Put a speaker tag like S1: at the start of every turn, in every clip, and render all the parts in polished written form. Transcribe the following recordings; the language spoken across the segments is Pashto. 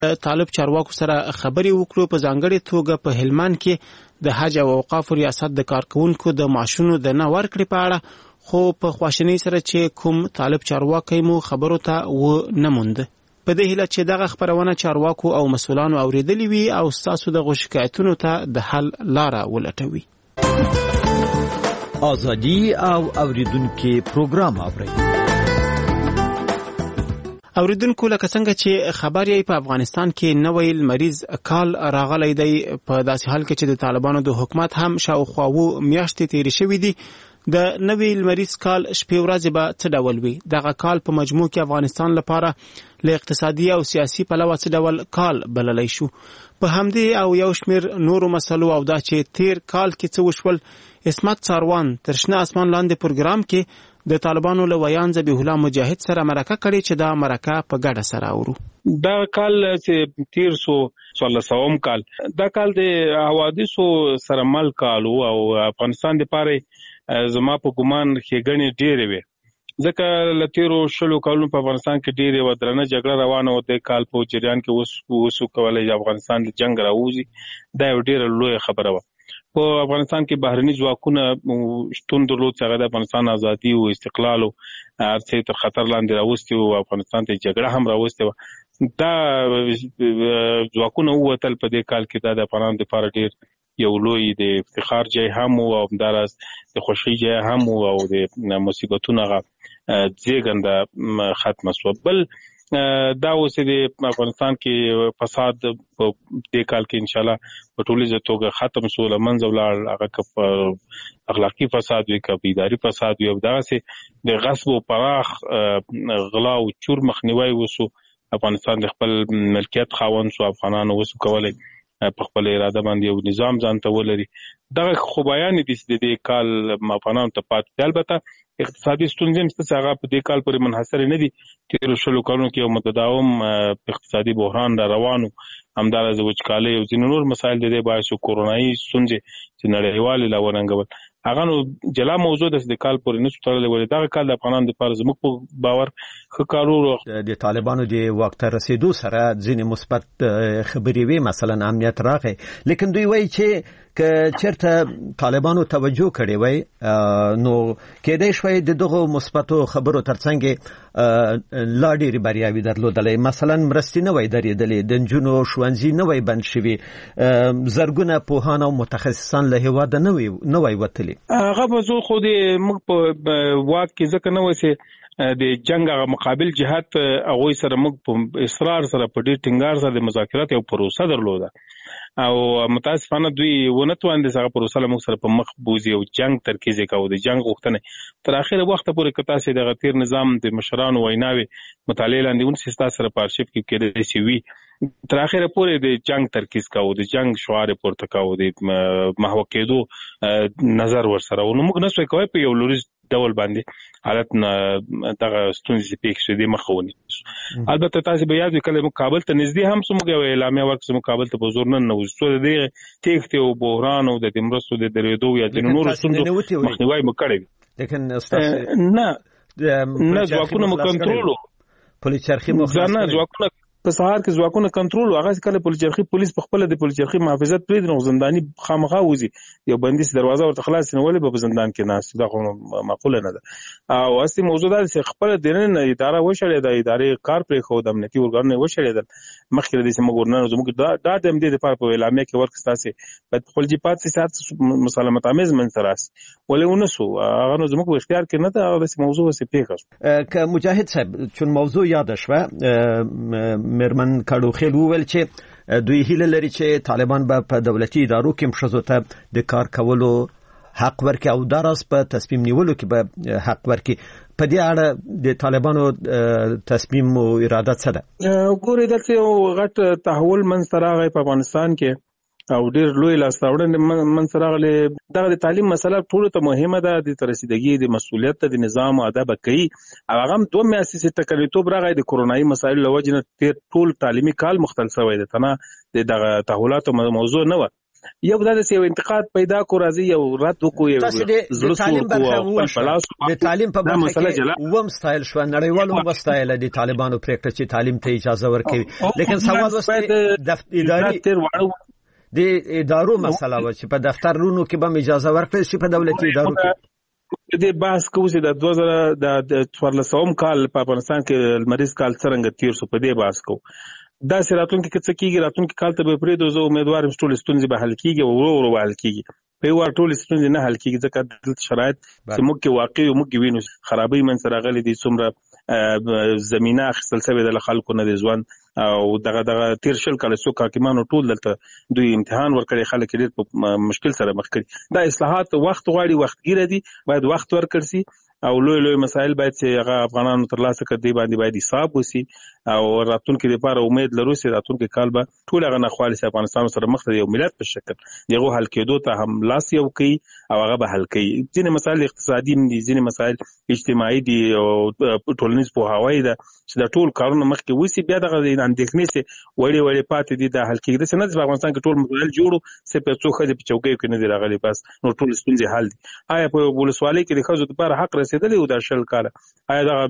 S1: طالب چارواکو سره خبرې وکړو. په ځانګړي توګه په هلمند کې د حج او اوقاف ریاست د کارکونکو د معاشونو د نه ورکړې په اړه خو په خواشینۍ سره چې کوم طالب چارواکي مو خبرو ته و نه موند. په دې هیله چې دغه خبرونه چارواکو او مسؤلانو اوریدلې وي او تاسو د شکایتونو ته د حل لاره ولټوي.
S2: ازادي او اوریدونکو پروګرام اوري.
S1: اوریدونکو لکه څنګه چې خبر یې په افغانستان کې نوې لمریز کال راغلی دی، په داسې حال کې چې د طالبانو د حکومت هم شاوخوا میاشتې تیرې شوې دي. د نوې لمریز کال شپې ورځې به څه ډول وي؟ دغه کال په مجموع کې افغانستان لپاره له اقتصادي او سیاسي پلوه څه ډول کال بللی شو؟ په همدې او یو شمېر نورو مسلو او دا چې تیر کال کې څه وشول، عصمت ساروان تر شنه اسمان لاندې پروګرام کې د طالبانو له ویان ذبیح الله مجاهد سره مرکه کړې چې دا مرکه په ګډه سره اورو.
S3: دا کال چې تیر سو 1400 کال، دا کال د حوادثو سره مل کال او افغانستان د پاره زما په ګمان ښېګڼې ډېرې وې، ځکه له تیرو 20 کالونو په افغانستان کې ډېرې ودرنه جګړه روانه وه. د کال په جریان کې وسو کولای افغانستان د جنگ راوځي، دا یو ډېره لویه خبره وه. په افغانستان کې بهرني ځواکونه شتون درلود چې هغه د افغانستان ازادي او استقلال او هر څه تر خطر لاندې راوستي او افغانستان ته جګړه هم راوستي وه. دا ځواکونه ووتل په دې کال کې. دا د افغانانو لپاره ډېر یو لوی د افتخار ځای هم او همداراز د خوښۍ ځای هم او د مصیبتونو هغه زیږنده ختمه شوه. بل دا اوس د افغانستان کې فساد په دې کال کې انشاءالله په ټولیزه توګه ختم شو، له منځه ولاړ. هغه که اخلاقي فساد وي که اداري فساد وي، او دغسې د غصب او پراخ غلا او چور مخنیوی وسو. افغانستان د خپل ملکیت خاوند شو، افغانانو وسو کولی په خپل اراده باندې یو نظام ځان ته ولري. دغه خوبایانې دي چې د دې کال افغانانو ته پاتې دي. البته اقتصادي ستونزې هم څه هغه په دې کال پورې منحصر نه دي. تیرو 20 کالونو کې یو متداوم اقتصادي بحران را روان و، همداراز وچکالۍ او ځینې نور مسایل د دې باعث کورونایي ستونزې چې نړیوالې لا ورنګول. هغه نو جلا موضوع د کال پورې نشو تړلی، ولې دغه کال د افغانانو لپاره زموږ په باور ښه کار و.
S2: د طالبانو د واک ته رسېدو سره ځینې مثبت خبرې وې، مثلا امنیت راغی، لیکن دوی وایي چې که چېرته طالبانو توجه کړې وای نو کېدای شوی د دغو مثبتو خبرو ترڅنګ لا ډېرې بریاوې درلودلی. مثلا مرستې نه وای درېدلې، د نجونو ښوونځي نه وای بند شوي، زرګونه پوهان او متخصصان له هېواده نه وای وتلي.
S3: هغه به زه خو د موږ په واک کې ځکه نه وای چې د جنگ هغه مقابل جهات هغوی سره موږ په اصرار سره په ډېر ټینګار سره د مذاکرات یو پروسه درلوده، او متاسفانه دوی ونه توانېدل هغه پروسه له موږ سره په مخ بوځي او جنگ ترکیز یې کوو. د جنگ غوښتنې تر اخره وخته پورې که تاسې دغه تیر نظام د مشرانو ویناوې مطالعې لاندې ونیسئ، ستاسو سره په ارشیف کې کېدای شي وي. تر اخره پورې د جنگ ترکیز کوو، د جنگ شعار پورته کوو، د محو کېدو نظر ورسره و. نو موږ نسوای کوی په یو لوریز ډول باندې حالت دغه ستونزې پېښې شوې دې مخه ونیسو. البته تاسې به یاد وي کله موږ کابل ته نږدې هم سو، موږ یو اعلامیه ورکړه چې موږ کابل ته په زور نه ننوځو، څو د دې تېښتې او بحران او د دې مرستو د درېدو یا ځینو نورو ستونزو مخنیوی مو کړی وي.
S2: لیکن
S3: نه ځواکونه مو کنټرول و،
S2: پولیسچرخي مو خلاص کړی.
S3: ځواکونه په سهار کې ځواکونه کنټرول و. هغه کله پولیسچرخي پولیس په خپله د پولیسچرخي محافظت پرېږدي نو زنداني خامخا وځي، یو بندي دروازه ورته خلاص نه ولې په زندان کې ناست، دا خو معقوله نه ده. او اصلي موضوع دا چې خپله دننه اداره وشړېده، ادارې کار پرېښود، امنیتي ارګانونه یې وشړېدل. مخکې له دې چې موږ ورننوځو موږ دا د همدې دپاره په اعلامیه کې ورکړو ستاسې باید خپل جیپات سي مسالمت آمیز منځته راسي، ولې ونه سو. هغه نو زموږ په اختیار کې نه ده، هغه داسې موضوع داسې پېښه شوه.
S2: که مجاهد صاحب چون موضوع یاده شوه، میرمن کډوخیل وویل چې دوی هیله لري چې طالبان به په دولتي ادارو کې ښځو ته د کار کولو حق ورکړي او داراز په تصمیم نیولو کې به حق ورکړي. په دې اړه د طالبانو تصمیم او اراده څه ده؟
S3: ګورئ دلته یو غټ تحول منځته راغی په افغانستان کې او ډېر لوی لاسته راوړنې منځته راغلې. دغه د تعلیم مسله ټولو ته مهمه ده، د رسیدګي د مسؤلیت ته د نظام او ادب کوي. او هغه هم 2 میاشتې چې تکلیتوب راغی د کورونایي مسایلو له وجې نه ټول تعلیمي کال مختل شوی دی، نه د دغه تحولاتو موضوع نه وه. یو داسې یو انتقاد پیدا کو راځي یو رد وکړو یو
S2: زړه تعلیم د تعلیم په برخه کې ووم ستایل شو نړیوالو وستایل د طالبانو پریکټ چې تعلیم ته اجازه ورکوي لیکن سوال وسته د ادارو مسله و چې په دفترونو کې به اجازه ورکړي شي په دولتي ادارو کې
S3: د بحث کوو چې د 2014 کال په افغانستان کې لمریز کال څنګه تیر شو په دې بحث کوو دا سراتون کې څه کیږي راتون کې کال ته به پرې دوه امیدوار ټول ستونزې به حل کیږي او ورو حل کیږي په وار ټول ستونزې نه حل کیږي ځکه د شرایط چې موږ کې واقعي موږ وینو خرابې من سره غلي دي څومره زمينه خپل سبب د خلکو نه دي ځوان او دغه تیر شل کال سو حاکمانو ټول دلته دوی امتحان ورکړي خلک ډېر په مشکل سره مخ کړي دا اصلاحات وخت غواړي وختګیره دي باید وخت ورکړي سي او لوی مسایل باید چې هغه افغانانو ترلاسه کړي باندې باید حساب وسی او راتلونکي لپاره امید لرو چې راتلونکي کال به ټول هغه نخوالي چې افغانستان سره مخ ته یو ملت په شکل دغه حل کېدو ته هم لاس یو کوي او هغه به حل کوي ځینې مسایل اقتصادي دي ځینې مسایل اجتماعي دي او ټولنیز پوهاوی ده چې د ټول کارونه مخکې وسی بیا دغه اندېښنې سي وړي پاتې دي د حل کېدو چې نه په افغانستان کې ټول مسایل جوړو چې په څو خځې په چوکۍ کې نه دی راغلي بس نو ټول ستونزې حل دي آیا په ولسوالۍ کې د خځو لپاره حق رسیدلی و د شل کال آیا د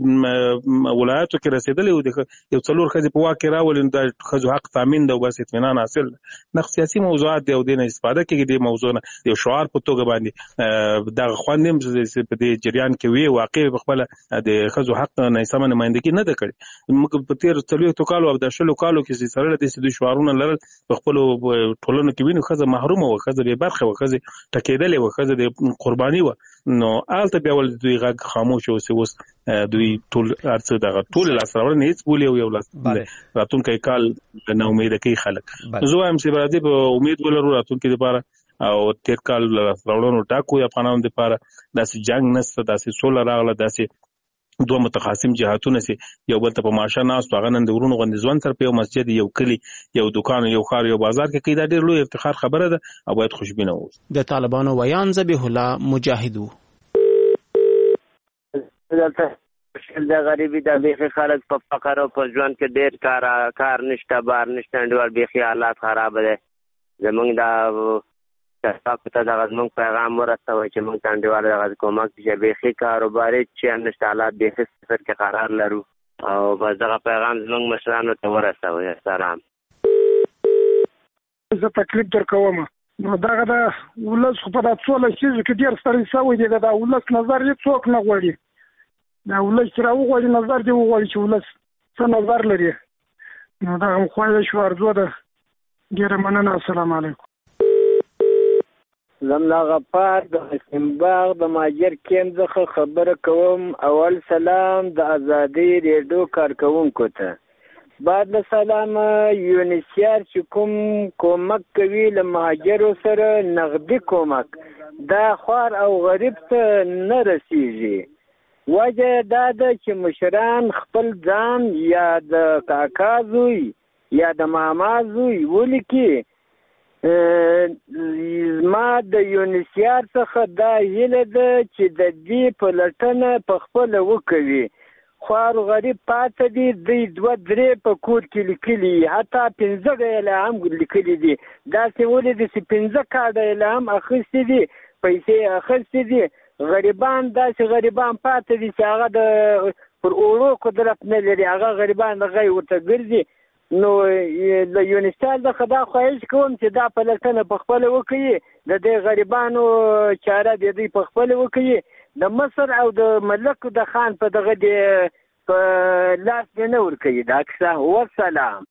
S3: ولایتو کې رسیدلی و د یو څلور خځې په واکه راولین د خځو حق تامین ده او بس اطمینان حاصل نه سیاسي موضوعات دی او د نه استفاده کوي د موضوع نه یو شعار په توګه باندې د خوندم په دې جریان کې وی واقع خپل د خځو حق نه سم نمائندګي نه ده کړې موږ په تیر څلوي کالو او د شلو کالو کې سره د دې شعارونه لرل په خپل ټولنو کې وینو خځه محرومه و خځه به برخه و خځه ټکېدلې و خځه د قرباني و نو آلته بیا ول دوی غږ خاموش او اوس دوی ټول ارڅ دغه ټول لاسره نه هیڅ بولی یو لاس راتونکي کال نه امید کوي خلک زه هم چې برادي په امید ولرو راتونکي لپاره او تیر کال راوړونو ټاکو افغانانو لپاره داسې جنگ نشته داسې سوله راغله داسې دوه متخاصم جهاتونه سي یو بل ته په ماشه ناس تو غنن د ورونو غند ځوان تر په مسجد یو کلی یو دکان یو خار یو بازار کې دا ډېر لوی افتخار خبره ده او باید خوشبینه اوسه
S1: د طالبانو ویان ذبیح الله مجاهدو
S4: د غریبي د بیخي خلک په فقر او په ژوند کې ډېر کار نشته بار نشته انډول بیخي حالات خراب دي زمونږ د تاسو ته د غزمن پیغام ورسوي چې موږ تانډیوال د کومک چې بیخي کاروباري چې نشته حالات بیخي صفر کې قرار لرو او بس دغه پیغام زموږ مشرانو ته ورسوي سلام
S5: زه تکلیف درکوم نو دغه د ولس خو په داسې لږ کې ډېر ستړي شوی دی د ولس نظر یې څوک نه غواړي دا ولس چې راوغواړي نظر دی وغواړي چې ولس څه نظر لري نو دغه خواهش و ارزو ده ډېره مننه السلام علیکم
S4: زملا غفار د حسین باغ د ماجر کیم څخه خبره کوم اول سلام د ازادي ریډیو کارکونکو ته بعد له سلام یونیسیار چې کومک کوي له مهاجرو سره نغدي کومک دا خوار او غریب ته نه رسیږي وجه دا ده چې مشران خپل ځان یا د کاکا زوی یا د ماما زوی ولیکي ما د یونیسیار څخه دا هیله ده چې د دې په لټنه په خپل وکوي خوار غریب پاتې دي دوی 2-3 په کور کې لیکلي حتی 15 ډیله هم لیکلي دي داسې ولې دي چې 15 کارډه هم اخیستي دي پیسې اخیستي دي غریبان داسې غریبان پاتې دي چې هغه د پر اورو قدرت نه لري هغه غریبان دغه ورته ګرځي نو د یونیسیار د خدا خواهش کوم چې دا په لټنه په خپل وکړي د دې غریبانو چاره د دې په خپل وکړي د مصر او د ملک د خان په دغه د لاس نه ورکړي دا کیسه والسلام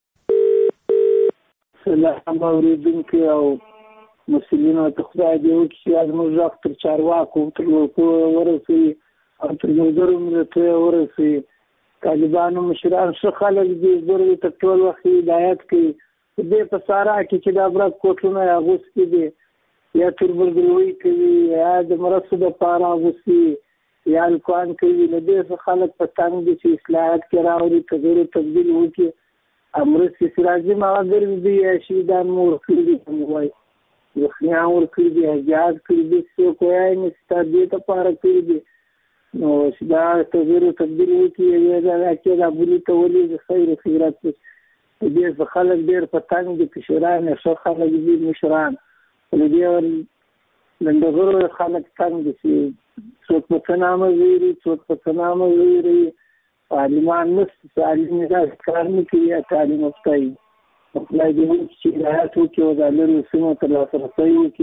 S5: سلام اوریدونکو او مسلمانانو ته خدای دې وکړي از موږ تر چارواکو تر ورسي او تر نظرو ملته ورسي طالبانو مشران څه خلک دي ضروري ته ټول وخت هدایت کوي دې په سارا کې چې د ابرک کوټونه اغوستي دي یا تربرګلوي کوي یا د مرسته د پاره اغوستي یا الکوان کوي له دې خلک په تنګ دي چې اصلاحات کې راوړي تغیر تبدیل وکړي امر سراجي ماغر دي شهیدان مور کړی دي وای یخنیا ور کړی دي حجاز کړی دي څو کوی نشته دې ته پاره کړی دي نو دا تغیر تبدیل وکړي یا دا چې دا بلی ته ولې خیر خیرات دې خلک ډېر په تنګ دي کشران څو خلک دي مشران ولې لندغرو خلک څنګه چې څوک په تنامه ویري څوک په تنامه ویري عالمان نس تعلیم دا کار نه کوي تعلیم افتای خپل دې چې راځي چې ودانلو سمه تر لاسه رسوي.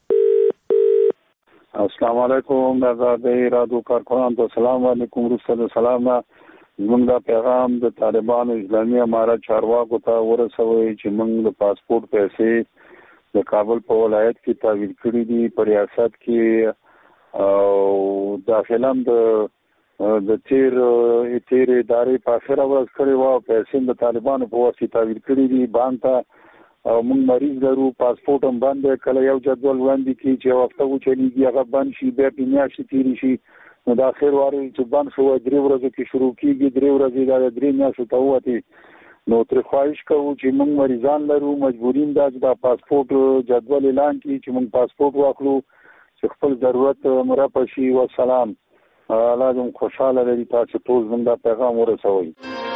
S6: السلام علیکم آزاد رادیو کارکنان ته السلام علیکم رسول سلام. موږ دا پیغام د طالبانو اسلامي امارت چارواکو ته ورسوي چې موږ د پاسپورت پیسې د کابل په ولایت کې تحویل کړې دي په ریاست کې او داخلا د تیر ادارې په اخره ورځ کړې و پیسې د طالبانو په واسطه تحویل کړې دي بانک ته او موږ مریض لرو پاسپورت هم بند کله یو جدول وړاندې کی چې وخت و چلیږي هغه بند شي بیا په میاشتې تیری شي نو د اخر واري چې بند شو 3 ورځې کې شروع کیږي 3 ورځې دا 3 میاشتې ته وته نو تر خواهش کوو چې موږ مریضان لرو مجبورین دا پاسپورت جدول اعلان کړي چې موږ پاسپورت واخلو چې خپل ضرورت مرپه شي. والسلام الله دې خوشاله لري تاسو ټول زموږ دا پیغام ورسوي.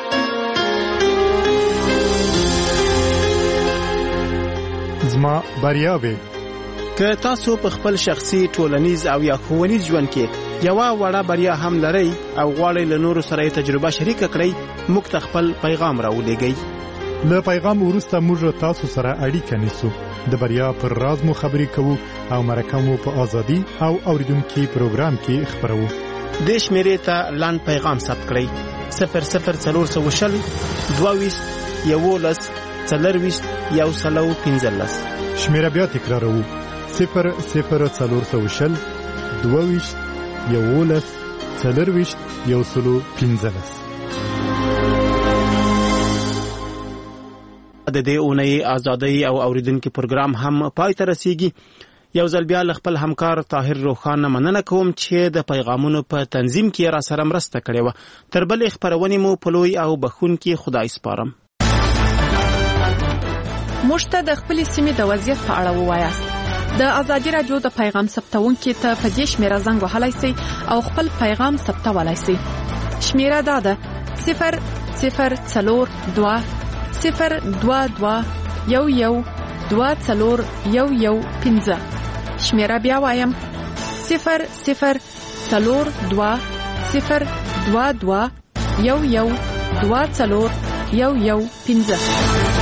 S7: زما بریاوي
S1: که تاسو په خپل شخصي ټولنیز او یا ښوونیز ژوند کې یو وړه بریا هم لرئ او غواړئ له نورو سره تجربه شریک کړئ موږ ته خپل پیغام راولېږئ.
S7: له پیغام وروسته موږ تاسو سره اړیکه نیسو د بریا پر راز مو خبرې کوو او مرکه مو په ازادي او اوریدونکو پروګرام کې خبرو.
S1: د شمیرې ته لاند پیغام ثبت کړئ 00420 22 11 40 115.
S7: شمیره بیا تکرارو 00420 22 11 40 115.
S1: د دې اونۍ ازادي او اوریدونکو پروګرام هم پای ته رسیږي. یو ځل بیا خپل همکار طاهر روخان مننه کوم چې د پیغامونو په تنظیم کې را سره مرسته کړې و. تر بلې خبرونه مو په لوی او بخون کې خدای سپارم.
S8: مشته د خپل سیمې د وضعیت په اړه ووایاست. د ازادي رادیو د پیغام ثبتونکو ته په دې شمیره زنګ وهلای شئ او خپل پیغام ثبتولای شئ. شمیره دا ده 00420 02211 شمیره بیا وایم 00420 02211 15.